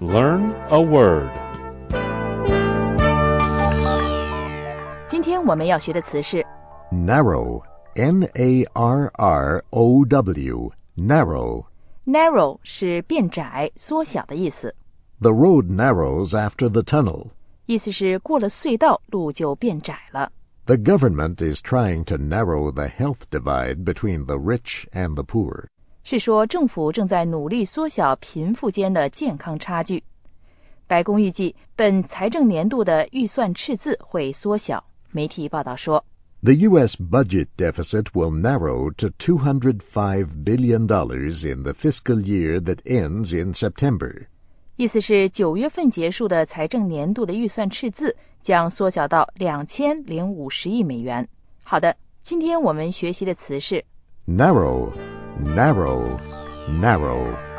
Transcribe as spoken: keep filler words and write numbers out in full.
Learn a word. 今天我们要学的词是 Narrow, N A R R O W, narrow. narrow 是变窄、缩小的意思， The road narrows after the tunnel. 意思是过了隧道，路就变窄了。 The government is trying to narrow the health divide between the rich and the poor. 是说政府正在努力缩小贫富间的健康差距。白宫预计本财政年度的预算赤字会缩小。媒体报道说 The U S budget deficit will narrow to two hundred five billion dollars in the fiscal year that ends in September. 意思是九月份结束的财政年度的预算赤字将缩小到两千零五十亿美元。好的，今天我们学习的词是 Narrow, narrow, narrow.